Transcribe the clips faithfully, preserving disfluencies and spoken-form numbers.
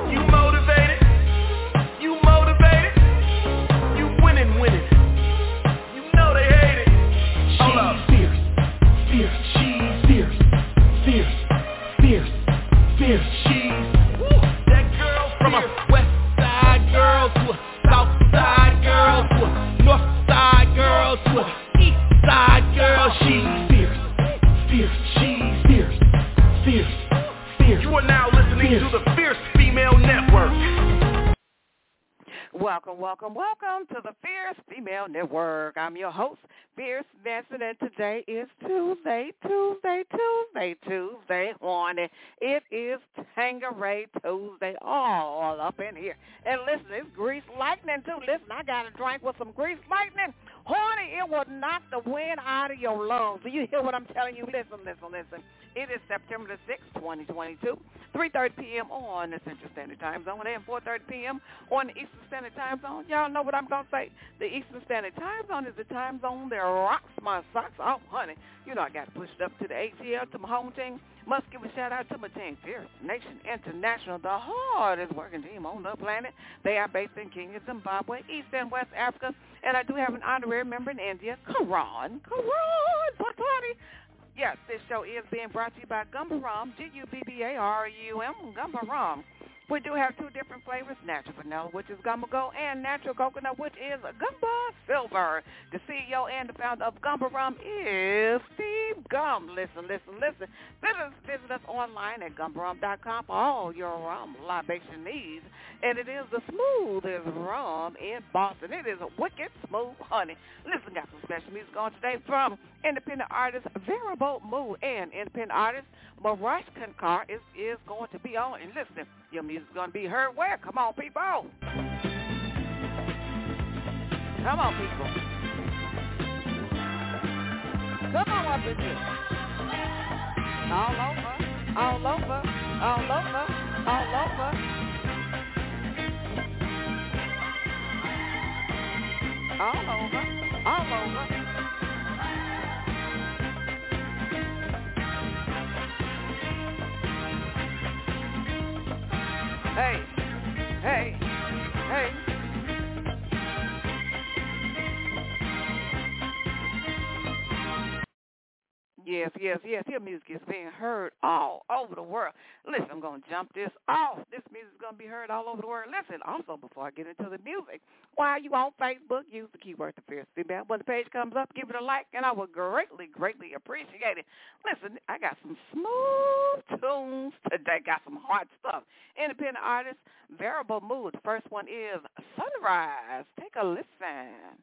You motivated? You motivated? You winning, winning. You know they hate it. Hold up. Fierce, fierce, she's fierce, fierce, fierce, fierce, she's woo. That girl from a west side girl to a south side girl to a north side girl to a east side girl. She's fierce, fierce, she's fierce, fierce, fierce. You are now listening fierce. To the Fierce Female Network. Welcome, welcome, welcome to the Fierce Female Network. I'm your host, Fierce Benson, and today is Tuesday, Tuesday, Tuesday, Tuesday, horny. It is Tangeray Tuesday all up in here. And listen, it's grease lightning, too. Listen, I got a drink with some grease lightning. Horny, it will knock the wind out of your lungs. Do you hear what I'm telling you? Listen, listen, listen. It is September the sixth, twenty twenty-two, three thirty p.m. on the Central Standard Time Zone and four thirty p.m. on the Eastern Standard Time Zone. Y'all know what I'm going to say. The Eastern Standard Time Zone is the time zone that rocks my socks off, honey. You know I got to push it up to the A T L, to my home team. Must give a shout-out to my team, Fierce Nation International, the hardest working team on the planet. They are based in Kenya, Zimbabwe, East and West Africa, and I do have an honorary member in India, Karan. Karan Patani. Yes, this show is being brought to you by Gumba Rum, G U B B A R U M, Gumba Rum. We do have two different flavors, natural vanilla, which is Gumba Gold, and natural coconut, which is Gumba Silver. The C E O and the founder of Gumba Rum is Steve Gum. Listen, listen, listen. Visit, visit us online at gumba rum dot com for all your rum libation needs. And it is the smoothest rum in Boston. It is a wicked smooth honey. Listen, got some special music on today from independent artist Variable Mood and independent artist Marash Kankar is, is going to be on. And listen, your music is going to be heard where? Come on, people. Come on, people. Come on up in here. All over, all over, all over, all over. All over, all over. Hey, hey, hey. Yes, yes, yes. Your music is being heard all over the world. Listen, I'm going to jump this off. This music is going to be heard all over the world. Listen, also, before I get into the music, while you on Facebook, use the keyword The Fierce Female. When the page comes up, give it a like, and I would greatly, greatly appreciate it. Listen, I got some smooth tunes today. Got some hot stuff. Independent artist, Variable Mood. The first one is Sunrise. Take a listen.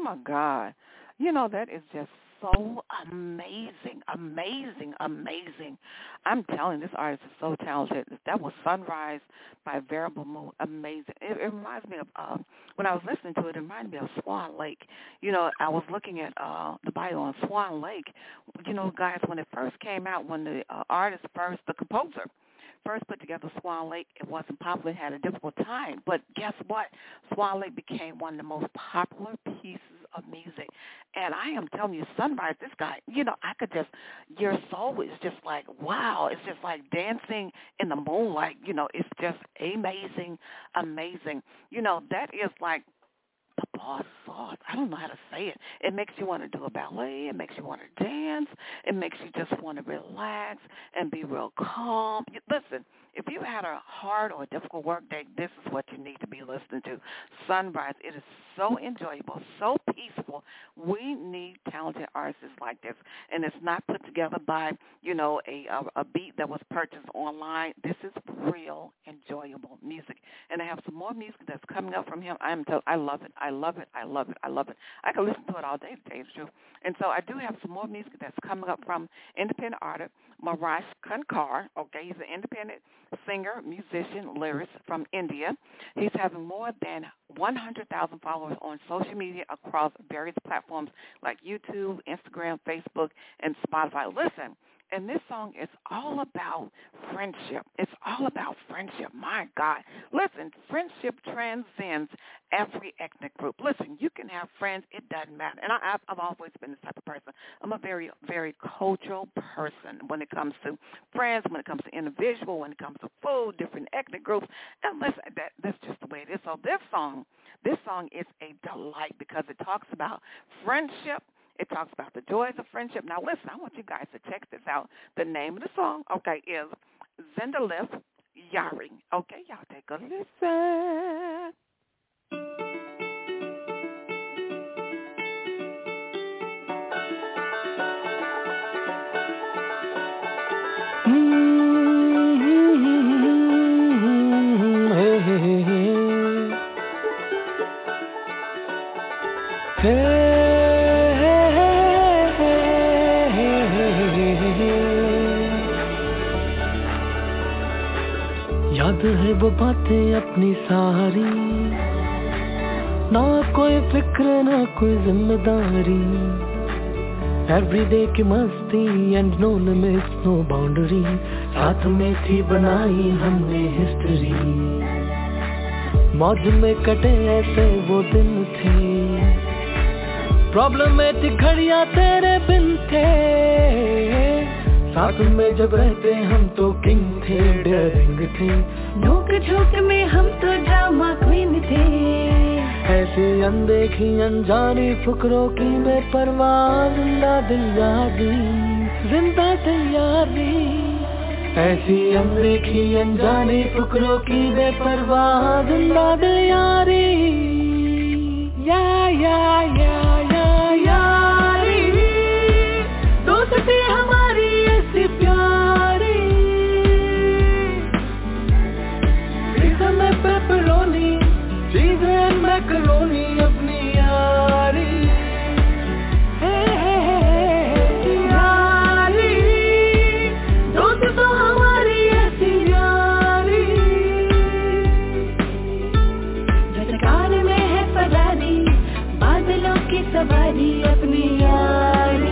my God. You know, that is just so amazing, amazing, amazing. I'm telling you, this artist is so talented. That was Sunrise by Variable Mood. Amazing. It, it reminds me of, um, when I was listening to it, it reminded me of Swan Lake. You know, I was looking at uh, the bio on Swan Lake. You know, guys, when it first came out, when the uh, artist first, the composer, first put together Swan Lake, it wasn't popular, it had a difficult time. But guess what? Swan Lake became one of the most popular pieces of music. And I am telling you, Sunrise, this guy, you know, I could just, your soul is just like, wow. It's just like dancing in the moonlight. You know, it's just amazing, amazing. You know, that is like the boss sauce. I don't know how to say it. It makes you want to do a ballet. It makes you want to dance. It makes you just want to relax and be real calm. You, listen, if you had a hard or a difficult work day, this is what you need to be listening to. Sunrise, it is so enjoyable, so peaceful. We need talented artists like this. And it's not put together by, you know, a, a, a beat that was purchased online. This is real, enjoyable music. And I have some more music that's coming up from him. I'm tell- I love it. I love it. I love it. I love it. I can listen to it all day, to tell you the truth. And so I do have some more music that's coming up from independent artist Marash Kankar. Okay, he's an independent singer, musician, lyricist from India. He's having more than one hundred thousand followers on social media across various platforms like YouTube, Instagram, Facebook, and Spotify. Listen, and this song is all about friendship. It's all about friendship. My God. Listen, friendship transcends every ethnic group. Listen, you can have friends. It doesn't matter. And I, I've, I've always been this type of person. I'm a very, very cultural person when it comes to friends, when it comes to individual, when it comes to food, different ethnic groups. And listen, that, that's just the way it is. So this song, this song is a delight because it talks about friendship. It talks about the joys of friendship. Now, listen, I want you guys to check this out. The name of the song, okay, is Zendelif Yari. Okay, y'all take a listen. याद है वो बातें अपनी सारी, ना कोई फिक्र ना कोई जिम्मेदारी, एवरीडे की मस्ती and no limits no boundary, साथ में थी बनाई हमने हिस्ट्री, मौज में कटे ऐसे वो दिन थे, प्रॉब्लमेटिक घड़ियां तेरे बिन थे, साथ में जब रहते हम तो किंग थे, डेयरिंग थे, नोक झोंक में हम तो ड्रामा क्वीन थे, ऐसे अनदेखी अनजानी फुकरों की बेपरवाह जिंदा दिल यारी, जिंदा दिल यारी, ऐसी अनदेखी अनजानी फुकरों की बेपरवाह जिंदा दिल यारी, या या या या यारी, दोस्ती हमारी ऐसी प्यारी, पिज़्ज़ा में पेपरोनी, चीज़ एंड मैकरोनी अपनी यारी, हे हे हे यारी, दोस्त तो हमारी ऐसी यारी, जैसे कार में है फरारी, बादलों की सवारी अपनी यारी,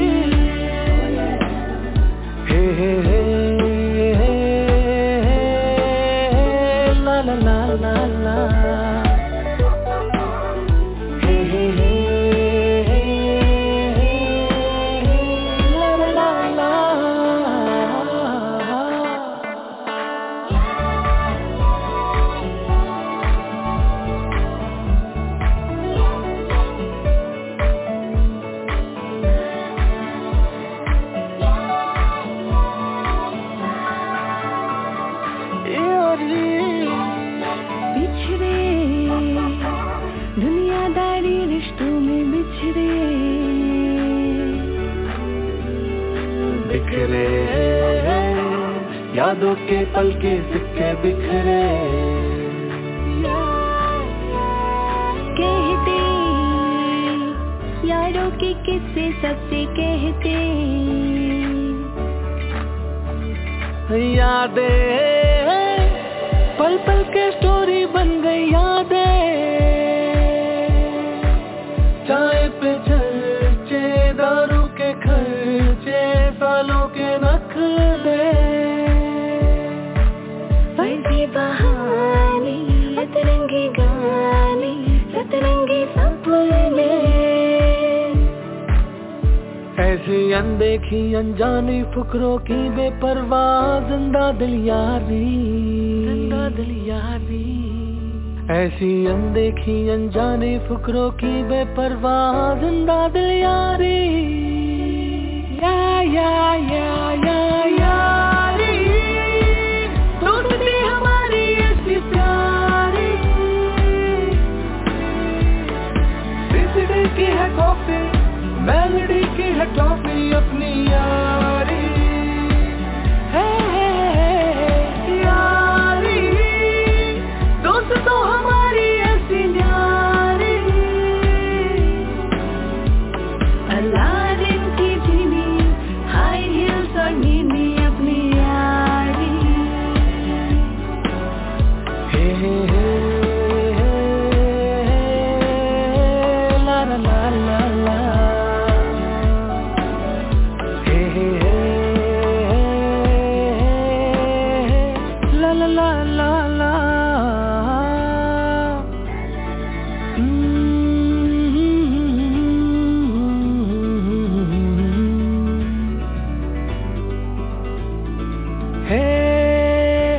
हे हे हे ला ला ला ला ला, हे हे हे ला ला ला ला, बिछड़े दुनियादारी रिश्तों में बिछड़े, बिखरे यादों के पल के सिक्के बिखरे, कहते यादों की किस्से सबसे कहते यादें पल पल के स्टोरी बन गई यादें चाय पे चर्चे दारू के खर्चे सालों के नखरे फर्जी बहाने अतरंगी गाने सतरंगी सपने ऐसी अनदेखी अनजानी फुकरों की बेपरवाह जिंदा दिल यारी जिंदा दिल यारी ऐसी अनदेखी अनजानी फुकरों की बेपरवाह जिंदा दिल यारी या या या या यारी दोस्ती हमारी ऐसी प्यारी बिस्किट की है कॉफी मेलोडी की है टॉफी अपनी यारी है यारी दोस्तों हमारी ऐसी यारी अलादीन की चीनी हाई हील्स और नीनी अपनी यारी हे हे हे ला ला ला ला ला la la la la hey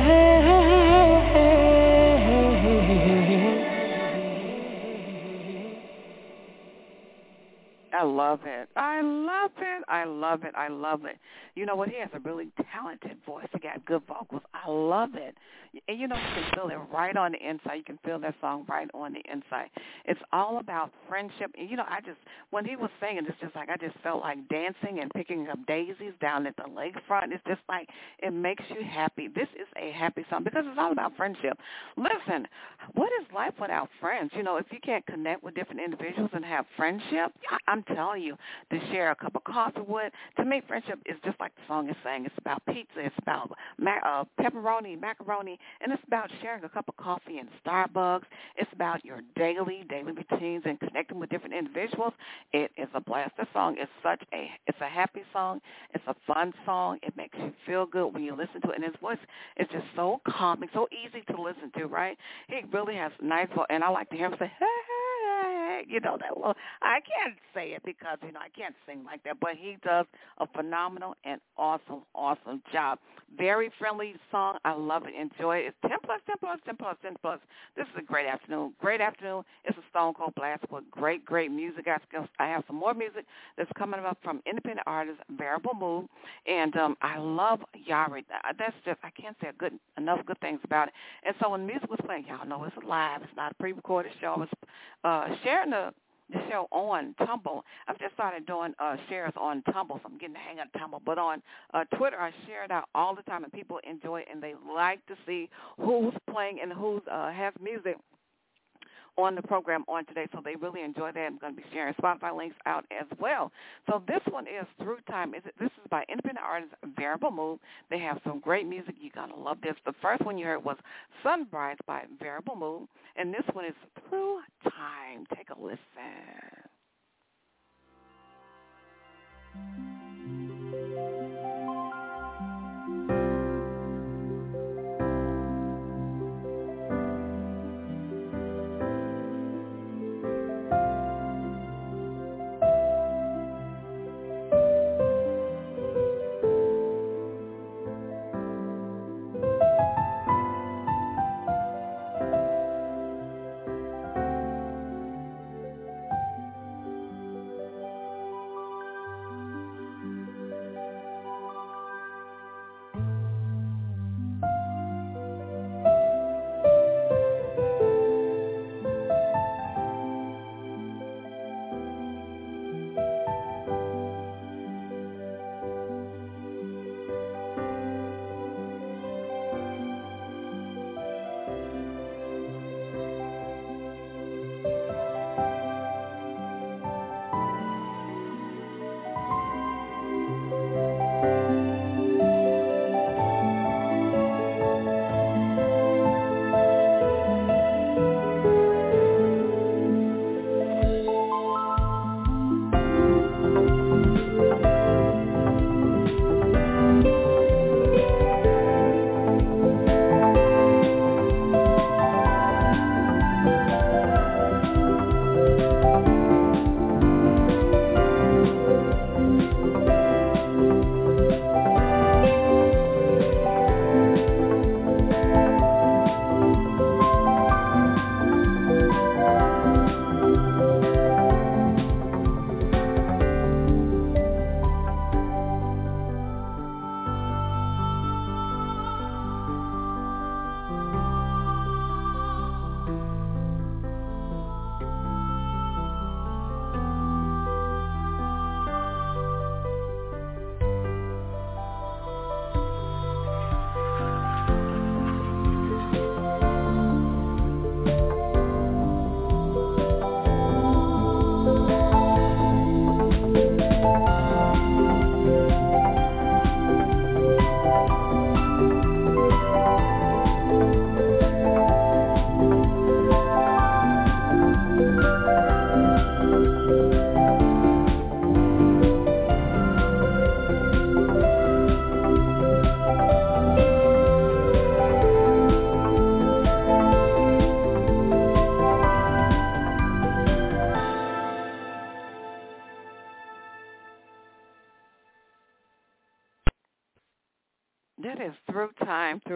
I love it. I love it. I love it. I love it. You know what? He has a really talented voice. He got good vocals. I love it. And, you know, you can feel it right on the inside. You can feel that song right on the inside. It's all about friendship. And, you know, I just, when he was singing, it's just like I just felt like dancing and picking up daisies down at the lakefront. It's just like it makes you happy. This is a happy song because it's all about friendship. Listen, what is life without friends? You know, if you can't connect with different individuals and have friendship, I, I'm telling you, to share a cup of coffee with, to me, friendship is just like the song is saying. It's about pizza. It's about ma- uh, pepperoni, macaroni, and it's about sharing a cup of coffee in Starbucks. It's about your daily, daily routines and connecting with different individuals. It is a blast. This song is such a, it's a happy song. It's a fun song. It makes you feel good when you listen to it. And his voice is just so calming, so easy to listen to, right? He really has a nice voice. And I like to hear him say, hey, hey, you know, that little, I can't say it because, you know, I can't sing like that, but he does a phenomenal and awesome, awesome job. Very friendly song. I love it. Enjoy it. It's ten plus, ten plus, ten plus, ten plus. This is a great afternoon. Great afternoon. It's a Stone Cold Blast with great, great music. I have some more music that's coming up from independent artist Variable Mood, and um, I love Yari. That's just, I can't say a good enough good things about it. And so when music was playing, y'all know it's live. It's not a pre-recorded show. It's uh, sharing the the show on Tumble. I've just started doing uh, shares on Tumble, so I'm getting the hang of Tumble. But on uh, Twitter, I share it out all the time, and people enjoy it, and they like to see who's playing and who uh, has music on the program on today, so they really enjoy that. I'm going to be sharing Spotify links out as well. So this one is Through Time. Is it, this is by independent artist Variable Mood. They have some great music. You're going to love this. The first one you heard was Sunrise by Variable Mood, and this one is Through Time. Take a listen.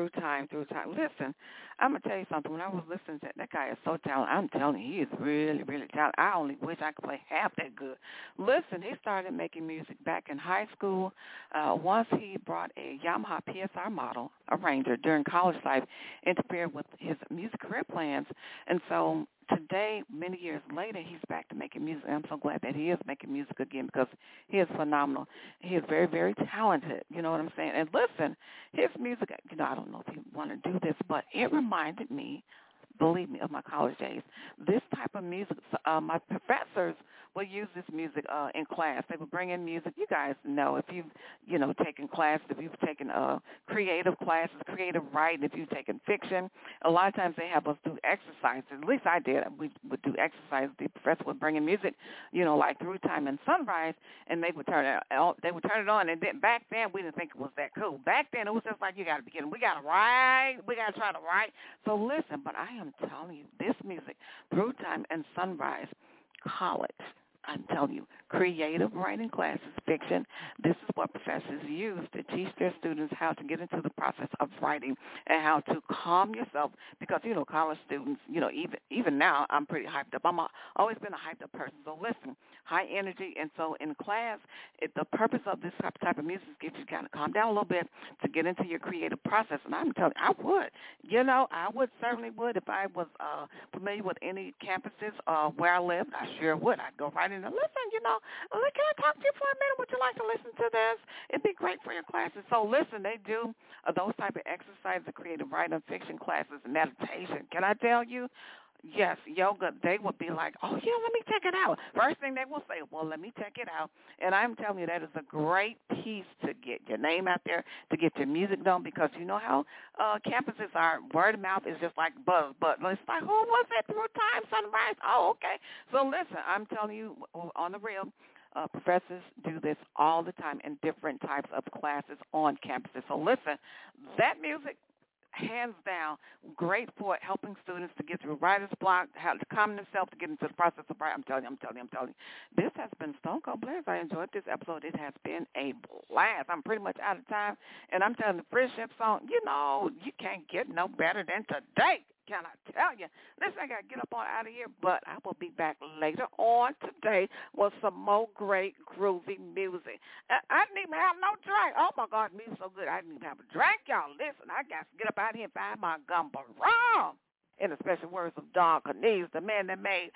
through time, through time. Listen, I'm going to tell you something. When I was listening to that guy is so talented. I'm telling you, he is really, really talented. I only wish I could play half that good. Listen, he started making music back in high school. Uh, once he brought a Yamaha P S R model arranger during college life, interfered with his music career plans. And so today, many years later, he's back to making music. And I'm so glad that he is making music again because he is phenomenal. He is very, very talented. You know what I'm saying? And listen, his music, you know, I don't know if you want to do this, but it reminded me, believe me, of my college days. This type of music, uh, my professors will use this music uh, in class. They will bring in music. You guys know if you've, you know, taken classes, if you've taken uh, creative classes, creative writing, if you've taken fiction, a lot of times they have us do exercises. At least I did. We would do exercises. The professor would bring in music, you know, like Through Time and Sunrise, and they would turn it on. They would turn it on. And then back then we didn't think it was that cool. Back then it was just like you got to begin. We got to write. We got to try to write. So listen, but I am telling you, this music, Through Time and Sunrise, college, I'm telling you, creative writing classes, fiction, this is what professors use to teach their students how to get into the process of writing and how to calm yourself because, you know, college students, you know, even even now I'm pretty hyped up. I'm a, always been a hyped up person. So listen, high energy. And so in class, it, the purpose of this type, type of music is get you to kind of calm down a little bit to get into your creative process. And I'm telling you, I would. You know, I would certainly would if I was uh, familiar with any campuses uh, where I lived. I sure would. I'd go right in and listen, you know, can I talk to you for a minute? Would you like to listen to this? It'd be great for your classes. So listen, they do uh, those type of exercises, creative writing, fiction classes, and meditation. Can I tell you? Yes, yoga, they would be like, oh, yeah, let me check it out. First thing they will say, well, let me check it out. And I'm telling you, that is a great piece to get your name out there, to get your music done, because you know how uh, campuses are. Word of mouth is just like buzz, but it's like, who was that Through Time, Sunrise? Oh, okay. So listen, I'm telling you, on the real, Uh, professors do this all the time in different types of classes on campuses. So listen, that music, hands down, great for helping students to get through writer's block, how to calm themselves to get into the process of writing. I'm telling you, I'm telling you, I'm telling you. This has been Stone Cold Blaze. I enjoyed this episode. It has been a blast. I'm pretty much out of time, and I'm telling the friendship song, you know, you can't get no better than today. Can I tell you? Listen, I got to get up on out of here, but I will be back later on today with some more great groovy music. I, I didn't even have no drink. Oh, my God, music's so good. I didn't even have a drink, y'all. Listen, I got to get up out here and find my gumbo rum. In the special words of Don Cornelius, the man that made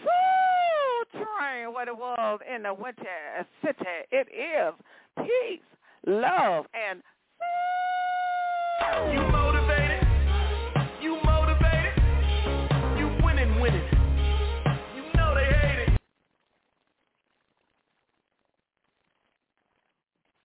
Soul Train what it was in the winter city. It is peace, love, and